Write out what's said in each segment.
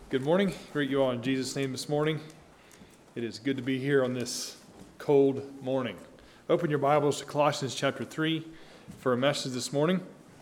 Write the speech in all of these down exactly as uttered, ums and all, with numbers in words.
Good morning. Greet you all in Jesus' name this morning. It is good to be here on this cold morning. Open your Bibles to Colossians chapter three for a message this morning.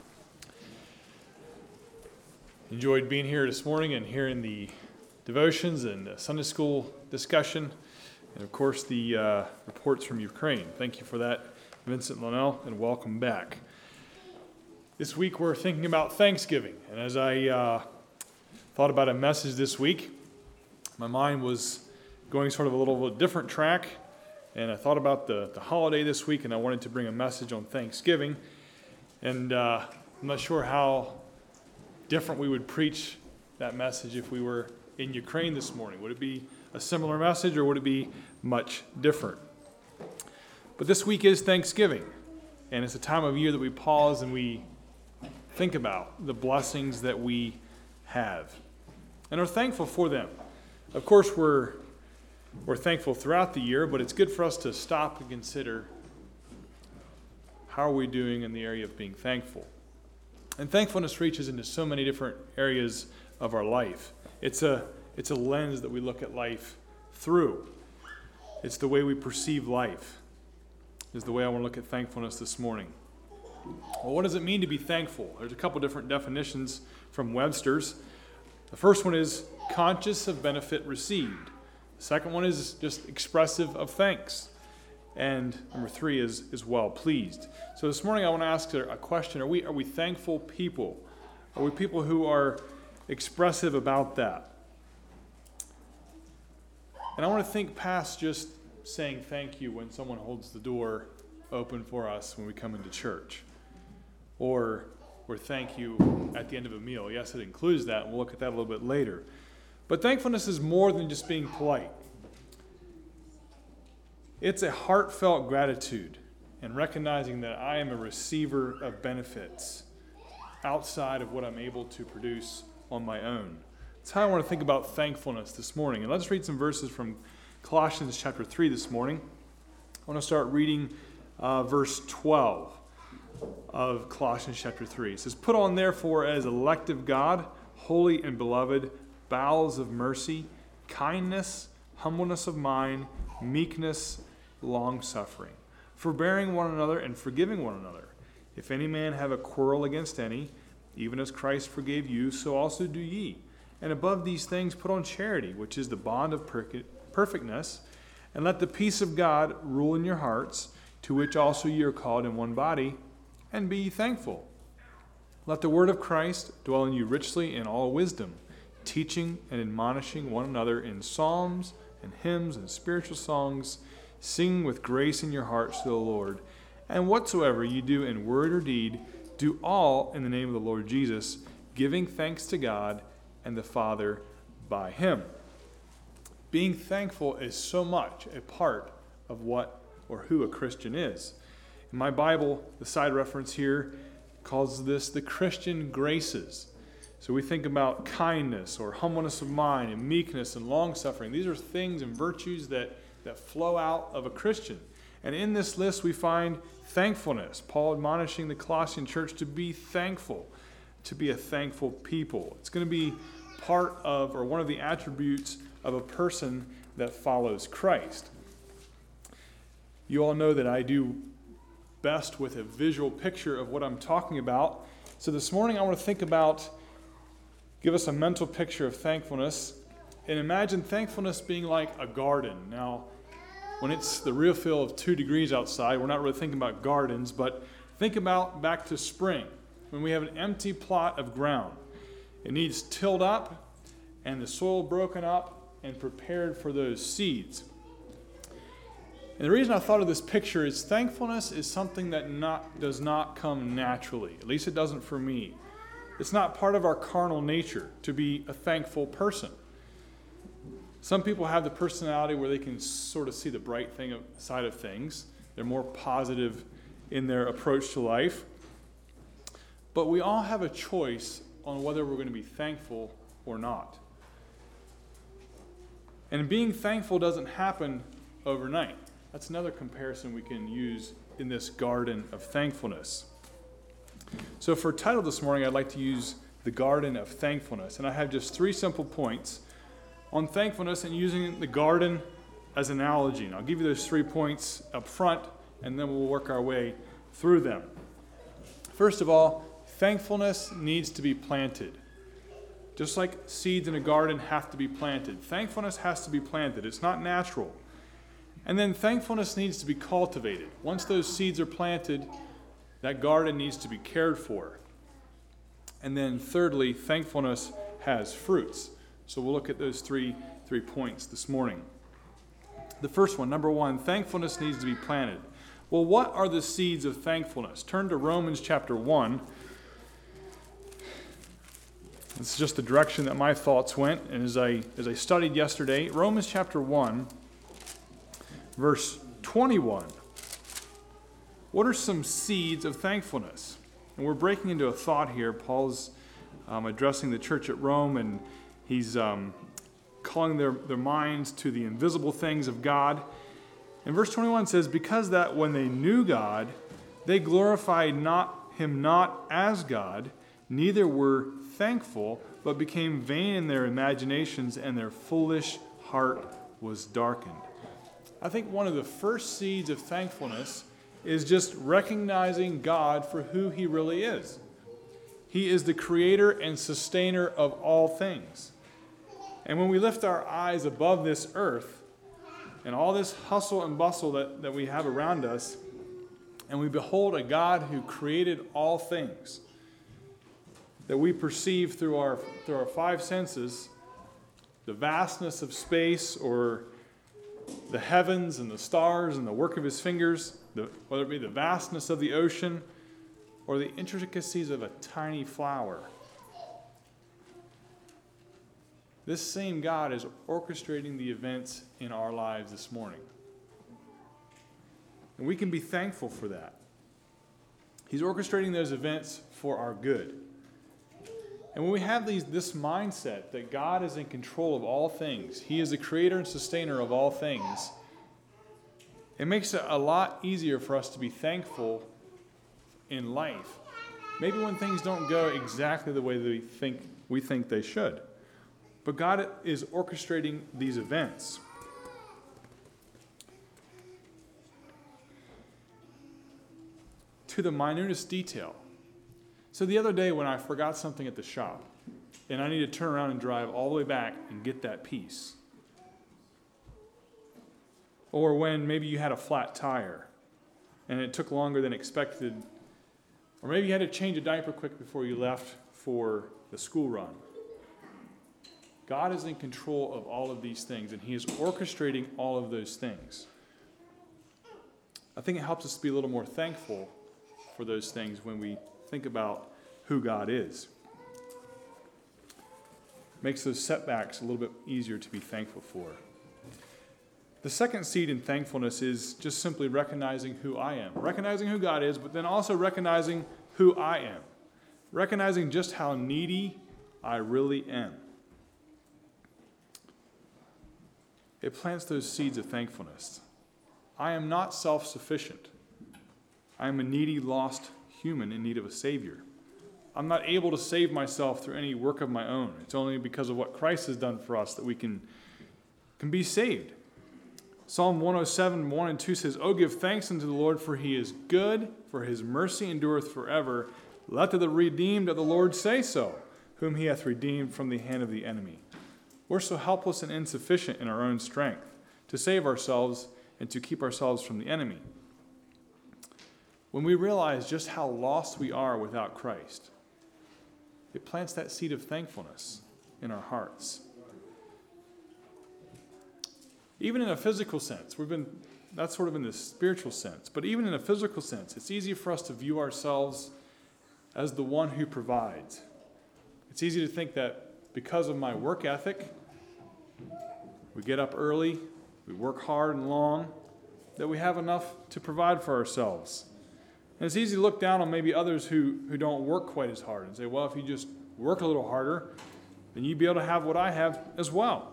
Enjoyed being here this morning and hearing the devotions and the Sunday school discussion, and of course the uh, reports from Ukraine. Thank you for that, Vincent Linnell, and welcome back. This week we're thinking about Thanksgiving, and as I uh, thought about a message this week, my mind was going sort of a little bit different track, and I thought about the, the holiday this week, and I wanted to bring a message on Thanksgiving, and uh, I'm not sure how different we would preach that message if we were in Ukraine this morning. Would it be a similar message, or would it be much different? But this week is Thanksgiving, and it's a time of year that we pause and we think about the blessings that we have and are thankful for them. Of course, we're we're thankful throughout the year, but it's good for us to stop and consider, how are we doing in the area of being thankful? And thankfulness reaches into so many different areas of our life. It's a it's a lens that we look at life through. It's the way we perceive life, is the way I want to look at thankfulness this morning. Well, what does it mean to be thankful? There's a couple different definitions from Webster's. The first one is conscious of benefit received. The second one is just expressive of thanks. And number three is, is well pleased. So this morning I want to ask a question. Are we, are we thankful people? Are we people who are expressive about that? And I want to think past just saying thank you when someone holds the door open for us when we come into church. Or, or thank you at the end of a meal. Yes, it includes that, and we'll look at that a little bit later. But thankfulness is more than just being polite. It's a heartfelt gratitude and recognizing that I am a receiver of benefits outside of what I'm able to produce on my own. That's how I want to think about thankfulness this morning. And let's read some verses from Colossians chapter three this morning. I want to start reading uh, verse twelve of Colossians chapter three. It says, "Put on therefore as elect of God, holy and beloved, bowels of mercy, kindness, humbleness of mind, meekness, long-suffering, forbearing one another and forgiving one another. If any man have a quarrel against any, even as Christ forgave you, so also do ye. And above these things put on charity, which is the bond of perfectness, and let the peace of God rule in your hearts, to which also ye are called in one body, and be ye thankful. Let the word of Christ dwell in you richly in all wisdom, teaching and admonishing one another in psalms and hymns and spiritual songs, singing with grace in your hearts to the Lord. And whatsoever you do in word or deed, do all in the name of the Lord Jesus, giving thanks to God and the Father by him." Being thankful is so much a part of what or who a Christian is. In my Bible, the side reference here calls this the Christian graces. So we think about kindness or humbleness of mind and meekness and long-suffering. These are things and virtues that, that flow out of a Christian. And in this list we find thankfulness. Paul admonishing the Colossian church to be thankful, to be a thankful people. It's going to be part of, or one of the attributes of a person that follows Christ. You all know that I do best with a visual picture of what I'm talking about. So this morning I want to think about, give us a mental picture of thankfulness, and imagine thankfulness being like a garden. Now, when it's the real feel of two degrees outside, we're not really thinking about gardens, but think about back to spring, when we have an empty plot of ground. It needs tilled up and the soil broken up and prepared for those seeds. And the reason I thought of this picture is thankfulness is something that not does not come naturally. At least it doesn't for me. It's not part of our carnal nature to be a thankful person. Some people have the personality where they can sort of see the bright thing side of things. They're more positive in their approach to life. But we all have a choice on whether we're going to be thankful or not. And being thankful doesn't happen overnight. That's another comparison we can use in this garden of thankfulness. So for a title this morning, I'd like to use the garden of thankfulness. And I have just three simple points on thankfulness and using the garden as an analogy. And I'll give you those three points up front, and then we'll work our way through them. First of all, thankfulness needs to be planted. Just like seeds in a garden have to be planted, thankfulness has to be planted. It's not natural. And then thankfulness needs to be cultivated. Once those seeds are planted, that garden needs to be cared for. And then thirdly, thankfulness has fruits. So we'll look at those three, three points this morning. The first one, number one, thankfulness needs to be planted. Well, what are the seeds of thankfulness? Turn to Romans chapter one. This is just the direction that my thoughts went. And as I as I studied yesterday, Romans chapter one, verse twenty-one. What are some seeds of thankfulness? And we're breaking into a thought here. Paul's um, addressing the church at Rome, and he's um, calling their, their minds to the invisible things of God. And verse twenty-one says, because that when they knew God, they glorified not him not as God, neither were thankful, but became vain in their imaginations, and their foolish heart was darkened. I think one of the first seeds of thankfulness is just recognizing God for who he really is. He is the creator and sustainer of all things. And when we lift our eyes above this earth and all this hustle and bustle that, that we have around us, and we behold a God who created all things that we perceive through our, through our five senses, the vastness of space, or the heavens and the stars and the work of his fingers, the, whether it be the vastness of the ocean or the intricacies of a tiny flower. This same God is orchestrating the events in our lives this morning. And we can be thankful for that. He's orchestrating those events for our good. And when we have these, this mindset that God is in control of all things, he is the creator and sustainer of all things, it makes it a lot easier for us to be thankful in life. Maybe when things don't go exactly the way that we think, we think they should. But God is orchestrating these events. To the minutest detail. So the other day when I forgot something at the shop, and I need to turn around and drive all the way back and get that piece. Or when maybe you had a flat tire, and it took longer than expected. Or maybe you had to change a diaper quick before you left for the school run. God is in control of all of these things, and he is orchestrating all of those things. I think it helps us to be a little more thankful for those things when we think about who God is. Makes those setbacks a little bit easier to be thankful for. The second seed in thankfulness is just simply recognizing who I am. Recognizing who God is, but then also recognizing who I am. Recognizing just how needy I really am. It plants those seeds of thankfulness. I am not self-sufficient. I am a needy, lost human in need of a Savior. I'm not able to save myself through any work of my own. It's only because of what Christ has done for us that we can, can be saved. Psalm one oh seven, one and two says, "Oh, give thanks unto the Lord, for he is good, for his mercy endureth forever. Let the redeemed of the Lord say so, whom he hath redeemed from the hand of the enemy." We're so helpless and insufficient in our own strength to save ourselves and to keep ourselves from the enemy. When we realize just how lost we are without Christ, it plants that seed of thankfulness in our hearts. Even in a physical sense, we've been, that's sort of in the spiritual sense, but even in a physical sense, it's easy for us to view ourselves as the one who provides. It's easy to think that because of my work ethic, we get up early, we work hard and long, that we have enough to provide for ourselves. And it's easy to look down on maybe others who, who don't work quite as hard and say, well, if you just work a little harder, then you'd be able to have what I have as well.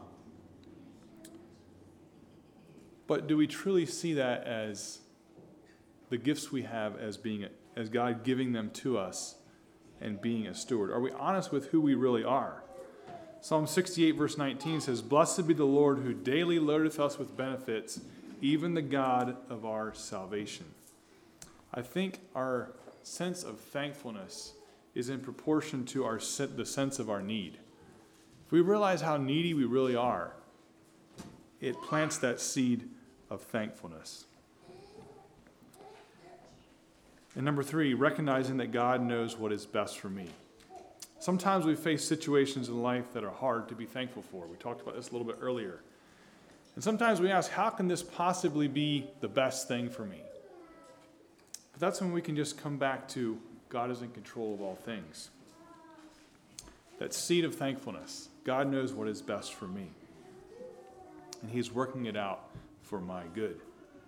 But do we truly see that as the gifts we have as being, as God giving them to us and being a steward? Are we honest with who we really are? Psalm sixty-eight verse nineteen says, "Blessed be the Lord who daily loadeth us with benefits, even the God of our salvation." I think our sense of thankfulness is in proportion to our the sense of our need. If we realize how needy we really are, it plants that seed of thankfulness. And number three, recognizing that God knows what is best for me. Sometimes we face situations in life that are hard to be thankful for. We talked about this a little bit earlier. And sometimes we ask, how can this possibly be the best thing for me? But that's when we can just come back to God is in control of all things. That seed of thankfulness. God knows what is best for me. And He's working it out for my good.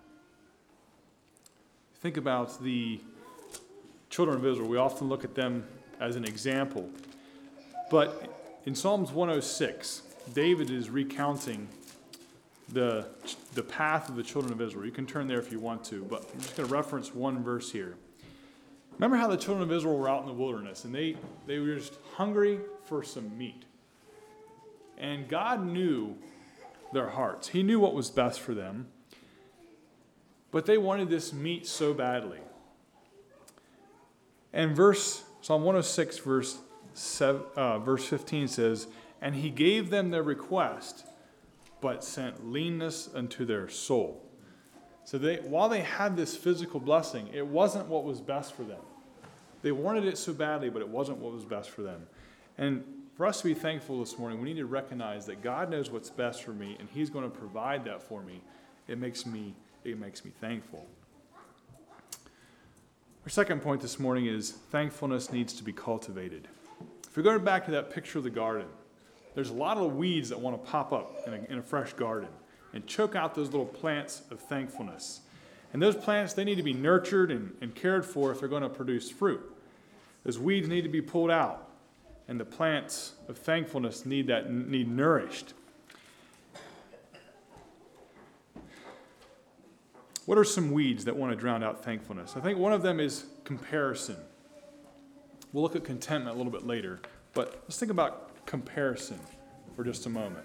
Think about the children of Israel. We often look at them as an example. But in Psalms one oh six, David is recounting the, the path of the children of Israel. You can turn there if you want to, but I'm just going to reference one verse here. Remember how the children of Israel were out in the wilderness, and they, they were just hungry for some meat. And God knew their hearts. He knew what was best for them. But they wanted this meat so badly. And verse Psalm one oh six, verse seven, uh, verse fifteen says, "And He gave them their request, but sent leanness unto their soul." So they, while they had this physical blessing, it wasn't what was best for them. They wanted it so badly, but it wasn't what was best for them. And for us to be thankful this morning, we need to recognize that God knows what's best for me, and He's going to provide that for me. It makes me, it makes me thankful. Our second point this morning is thankfulness needs to be cultivated. If we go back to that picture of the garden, there's a lot of weeds that want to pop up in a, in a fresh garden and choke out those little plants of thankfulness. And those plants, they need to be nurtured and, and cared for if they're going to produce fruit. Those weeds need to be pulled out, and the plants of thankfulness need that need nourished. What are some weeds that want to drown out thankfulness? I think one of them is comparison. We'll look at contentment a little bit later, but let's think about comparison for just a moment.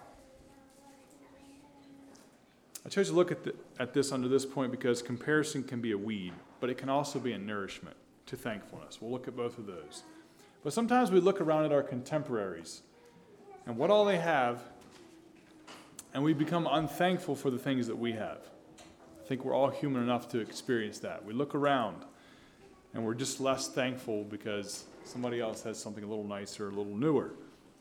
I chose to look at, the, at this under this point because comparison can be a weed, but it can also be a nourishment to thankfulness. We'll look at both of those. But sometimes we look around at our contemporaries and what all they have, and we become unthankful for the things that we have. I think we're all human enough to experience that. We look around, and we're just less thankful because somebody else has something a little nicer, a little newer.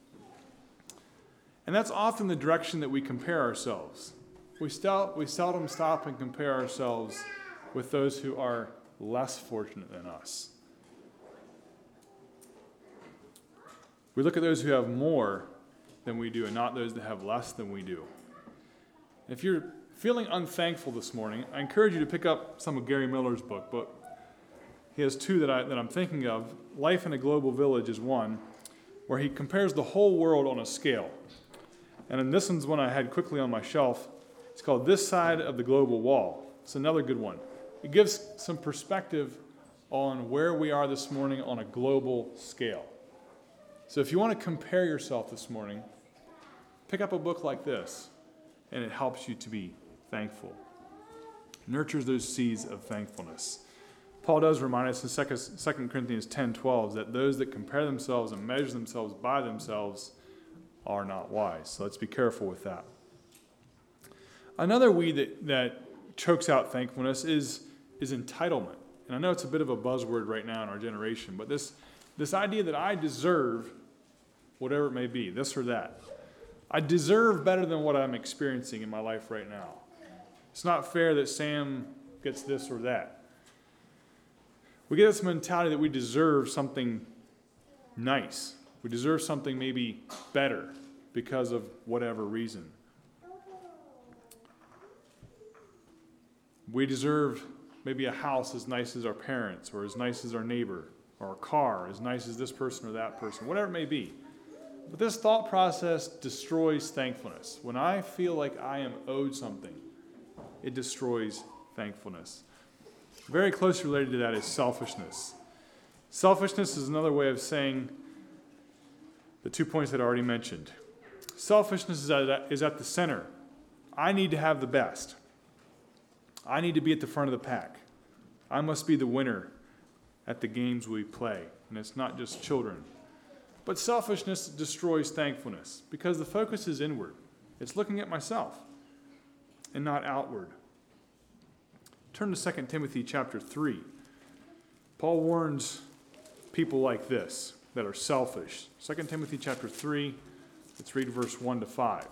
And that's often the direction that we compare ourselves. We, stel- we seldom stop and compare ourselves with those who are less fortunate than us. We look at those who have more than we do and not those that have less than we do. If you're feeling unthankful this morning, I encourage you to pick up some of Gary Miller's book, but he has two that, I, that I'm thinking of. Life in a Global Village is one, where he compares the whole world on a scale. And then this one's one I had quickly on my shelf. It's called This Side of the Global Wall. It's another good one. It gives some perspective on where we are this morning on a global scale. So if you want to compare yourself this morning, pick up a book like this, and it helps you to be thankful. Nurtures those seeds of thankfulness. Paul does remind us in Second Corinthians ten twelve that those that compare themselves and measure themselves by themselves are not wise. So let's be careful with that. Another weed that, that chokes out thankfulness is, is entitlement. And I know it's a bit of a buzzword right now in our generation, but this, this idea that I deserve whatever it may be, this or that. I deserve better than what I'm experiencing in my life right now. It's not fair that Sam gets this or that. We get this mentality that we deserve something nice. We deserve something maybe better because of whatever reason. We deserve maybe a house as nice as our parents, or as nice as our neighbor, or a car as nice as this person or that person, whatever it may be. But this thought process destroys thankfulness. When I feel like I am owed something, it destroys thankfulness. Very closely related to that is selfishness. Selfishness is another way of saying the two points that I already mentioned. Selfishness is at, is at the center. I need to have the best. I need to be at the front of the pack. I must be the winner at the games we play. And it's not just children. But selfishness destroys thankfulness because the focus is inward. It's looking at myself and not outward. Turn to Second Timothy chapter three. Paul warns people like this that are selfish. Second Timothy chapter three, let's read verse one to five.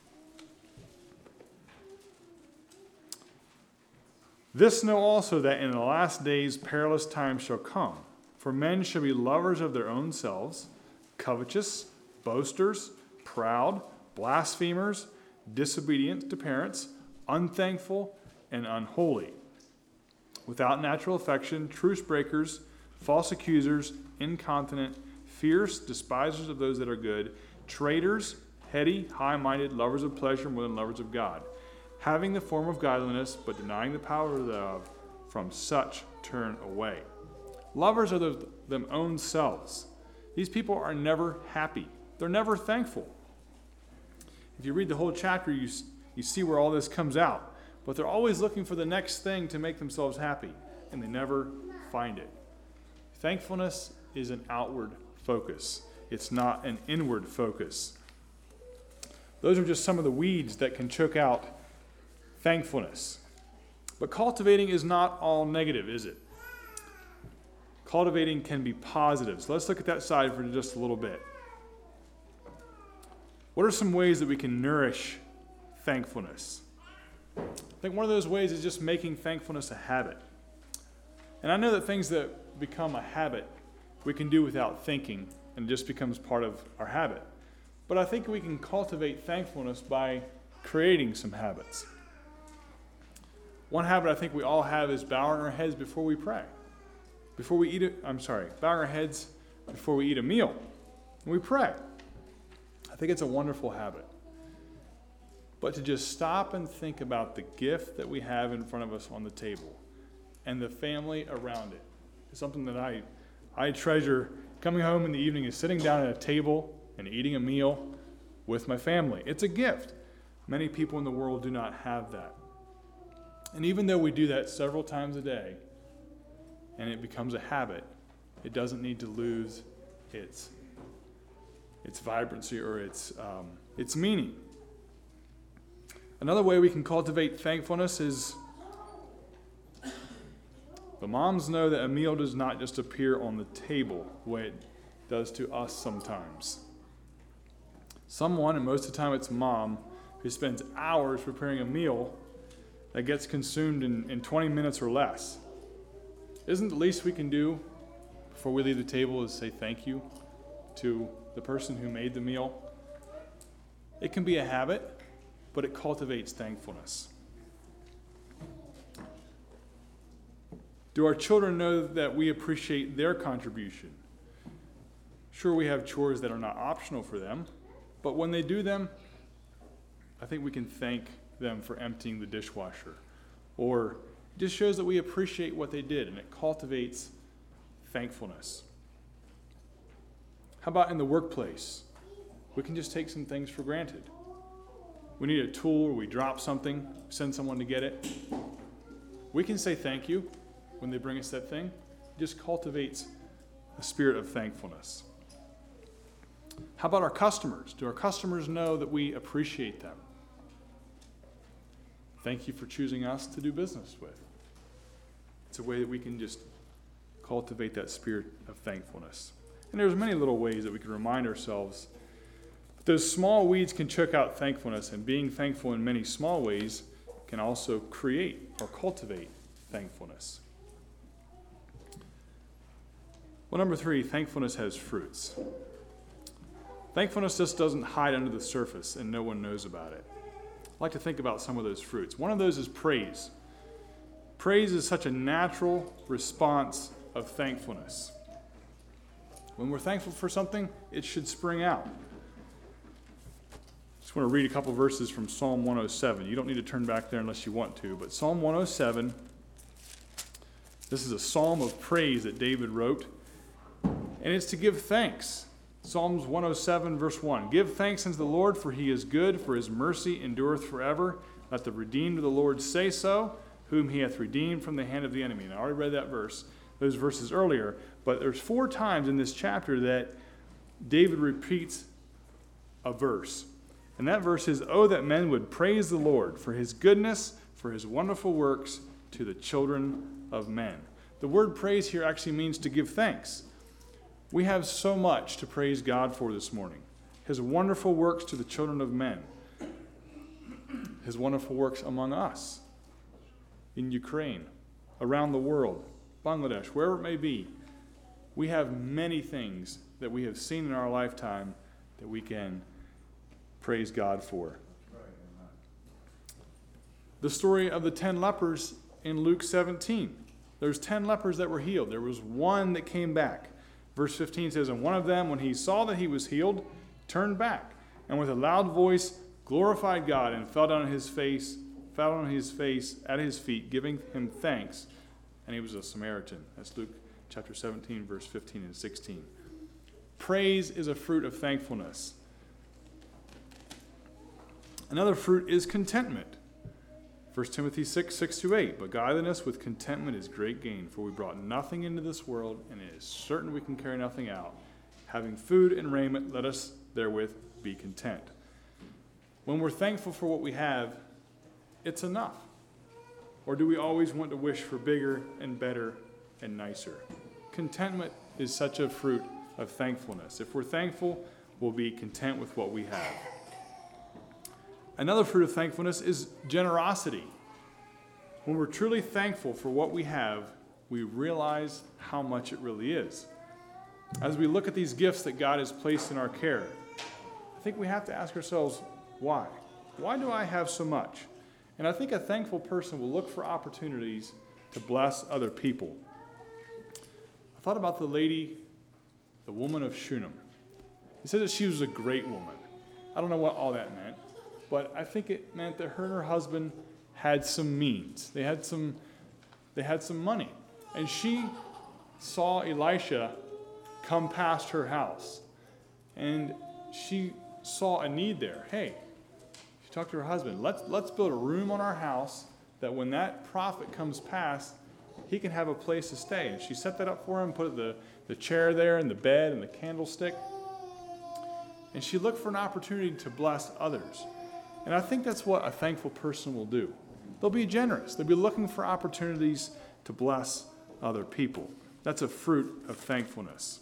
This know also that in the last days perilous times shall come, for men shall be lovers of their own selves, covetous, boasters, proud, blasphemers, disobedient to parents, unthankful, and unholy, without natural affection, truce breakers, false accusers, incontinent, fierce, despisers of those that are good, traitors, heady, high-minded, lovers of pleasure more than lovers of God, having the form of godliness, but denying the power thereof, from such turn away. Lovers of their, them own selves. These people are never happy. They're never thankful. If you read the whole chapter, you, you see where all this comes out. But they're always looking for the next thing to make themselves happy, and they never find it. Thankfulness is an outward focus. It's not an inward focus. Those are just some of the weeds that can choke out thankfulness. But cultivating is not all negative, is it? Cultivating can be positive. So let's look at that side for just a little bit. What are some ways that we can nourish thankfulness? I think one of those ways is just making thankfulness a habit. And I know that things that become a habit we can do without thinking, and it just becomes part of our habit. But I think we can cultivate thankfulness by creating some habits. One habit I think we all have is bowing our heads before we pray. Before we eat it, I'm sorry, bowing our heads before we eat a meal. And we pray. I think it's a wonderful habit. But to just stop and think about the gift that we have in front of us on the table and the family around it is something that I, I treasure. Coming home in the evening is sitting down at a table and eating a meal with my family. It's a gift. Many people in the world do not have that. And even though we do that several times a day and it becomes a habit, it doesn't need to lose its, its vibrancy or its, um, its meaning. Another way we can cultivate thankfulness is the moms know that a meal does not just appear on the table the way it does to us sometimes. Someone, and most of the time it's mom, who spends hours preparing a meal that gets consumed in, in twenty minutes or less. Isn't the least we can do before we leave the table is say thank you to the person who made the meal? It can be a habit, but it cultivates thankfulness. Do our children know that we appreciate their contribution? Sure, we have chores that are not optional for them, but when they do them, I think we can thank them for emptying the dishwasher. Or it just shows that we appreciate what they did, and it cultivates thankfulness. How about in the workplace? We can just take some things for granted. We need a tool, or we drop something, send someone to get it. We can say thank you when they bring us that thing. It just cultivates a spirit of thankfulness. How about our customers? Do our customers know that we appreciate them? Thank you for choosing us to do business with. It's a way that we can just cultivate that spirit of thankfulness. And there's many little ways that we can remind ourselves. But those small weeds can choke out thankfulness, and being thankful in many small ways can also create or cultivate thankfulness. Well, number three, thankfulness has fruits. Thankfulness just doesn't hide under the surface and no one knows about it. I'd like to think about some of those fruits. One of those is praise. Praise is such a natural response of thankfulness. When we're thankful for something, it should spring out. Just want to read a couple verses from Psalm one oh seven. You don't need to turn back there unless you want to, but Psalm one oh seven, this is a psalm of praise that David wrote, And it's to give thanks. Psalms one oh seven, verse one. Give thanks unto the Lord, for he is good, for his mercy endureth forever. Let the redeemed of the Lord say so, whom he hath redeemed from the hand of the enemy. And I already read that verse, those verses earlier. But there's four times in this chapter that David repeats a verse. And that verse is, "Oh, that men would praise the Lord for his goodness, for his wonderful works to the children of men." The word praise here actually means to give thanks. We have so much to praise God for this morning. His wonderful works to the children of men. His wonderful works among us, in Ukraine, around the world, Bangladesh, wherever it may be. We have many things that we have seen in our lifetime that we can praise God for. The story of the ten lepers in Luke seventeen. There's ten lepers that were healed. There was one that came back. Verse fifteen says, "And one of them, when he saw that he was healed, turned back, and with a loud voice glorified God, and fell down on his face, fell on his face at his feet, giving him thanks. And he was a Samaritan." That's Luke chapter seventeen, verse fifteen and sixteen. Praise is a fruit of thankfulness. Another fruit is contentment. First Timothy six, six to eight. "But godliness with contentment is great gain, for we brought nothing into this world, and it is certain we can carry nothing out. Having food and raiment, let us therewith be content." When we're thankful for what we have, it's enough. Or do we always want to wish for bigger and better and nicer? Contentment is such a fruit of thankfulness. If we're thankful, we'll be content with what we have. Another fruit of thankfulness is generosity. When we're truly thankful for what we have, we realize how much it really is. As we look at these gifts that God has placed in our care, I think we have to ask ourselves, why? Why do I have so much? And I think a thankful person will look for opportunities to bless other people. I thought about the lady, the woman of Shunem. He said that she was a great woman. I don't know what all that meant, but I think it meant that her and her husband had some means. They had some, they had some money. And she saw Elisha come past her house. And she saw a need there. Hey, she talked to her husband, let's, let's build a room on our house that when that prophet comes past, he can have a place to stay. And she set that up for him, put the, the chair there and the bed and the candlestick. And she looked for an opportunity to bless others. And I think that's what a thankful person will do. They'll be generous. They'll be looking for opportunities to bless other people. That's a fruit of thankfulness.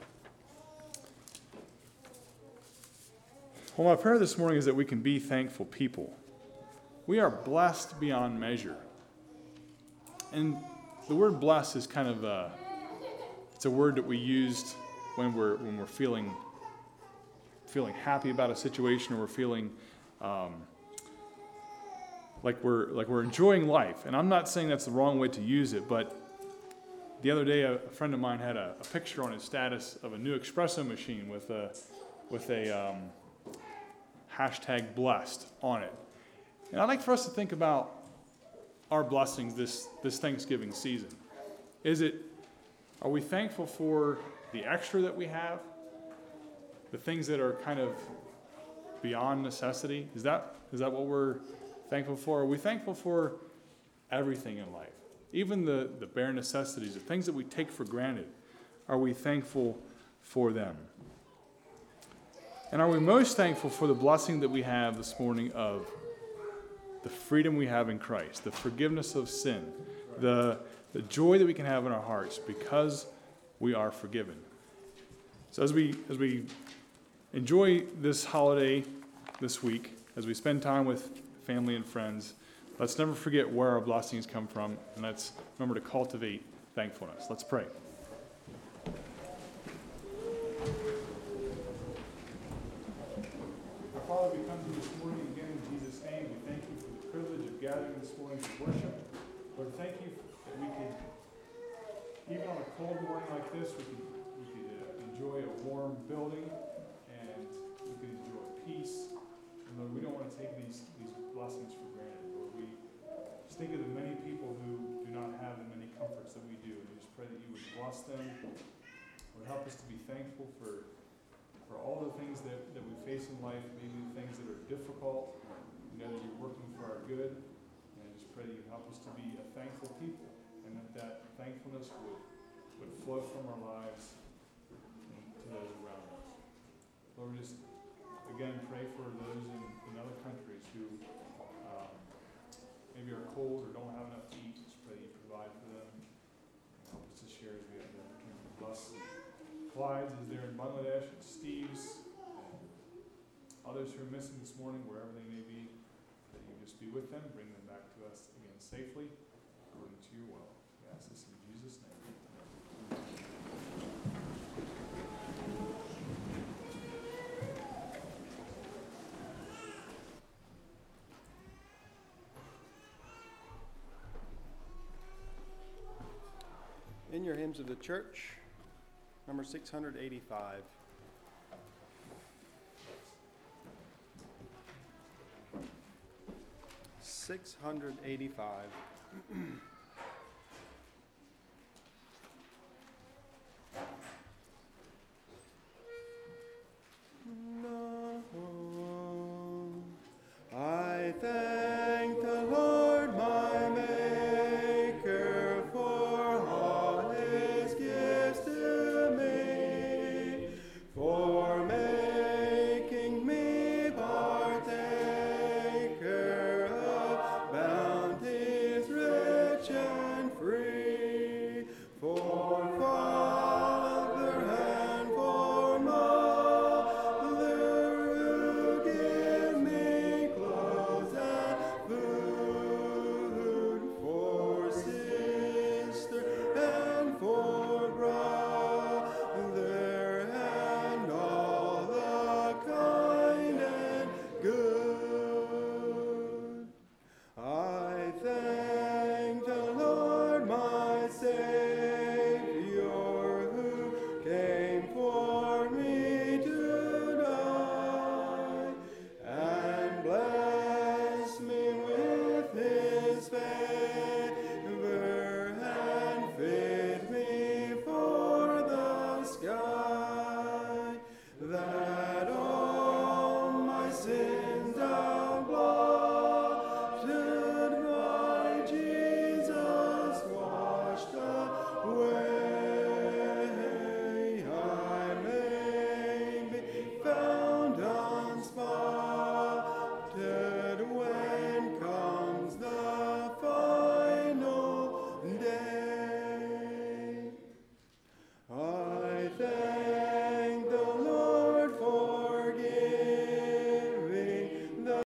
Well, my prayer this morning is that we can be thankful people. We are blessed beyond measure. And the word blessed is kind of a, it's a word that we used when we're when we're feeling feeling happy about a situation, or we're feeling um, like we're like we're enjoying life. And I'm not saying that's the wrong way to use it, but the other day a, a friend of mine had a, a picture on his status of a new espresso machine with a with a um, hashtag blessed on it. And I'd like for us to think about our blessings this, this Thanksgiving season. Is it, are we thankful for the extra that we have? The things that are kind of beyond necessity? Is that, is that what we're thankful for? Are we thankful for everything in life? Even the, the bare necessities, the things that we take for granted. Are we thankful for them? And are we most thankful for the blessing that we have this morning of the freedom we have in Christ, the forgiveness of sin, the, the joy that we can have in our hearts because we are forgiven? So as we as we enjoy this holiday this week, as we spend time with family and friends, let's never forget where our blessings come from, and let's remember to cultivate thankfulness. Let's pray. Father, we come to you this morning again in Jesus' name. We thank you for the privilege of gathering this morning to worship. Lord, thank you that we could, even on a cold morning like this, we could, we could uh, enjoy a warm building, and we could enjoy peace. And Lord, we don't want to take these, these blessings for granted. Lord, we just think of the many people who do not have the many comforts that we do, and we just pray that you would bless them, Lord, help us to be thankful for, for all the things that, that we face in life, maybe the things that are difficult. We know that you're working for our good. And I just pray that you help us to be a thankful people, and that that thankfulness would, would flow from our lives to those around us. Lord, we just, again, pray for those in, in other countries who um, maybe are cold or don't have enough to eat. Just pray that you provide for them. And help us to share as we have them. Bless Clyde's as they're in Bangladesh, and Steve's, and others who are missing this morning, wherever they may be, that you just be with them, bring them back to us again safely, according to your will. We ask this in Jesus' name. In your hymns of the church, number six hundred eighty-five. six hundred eighty-five.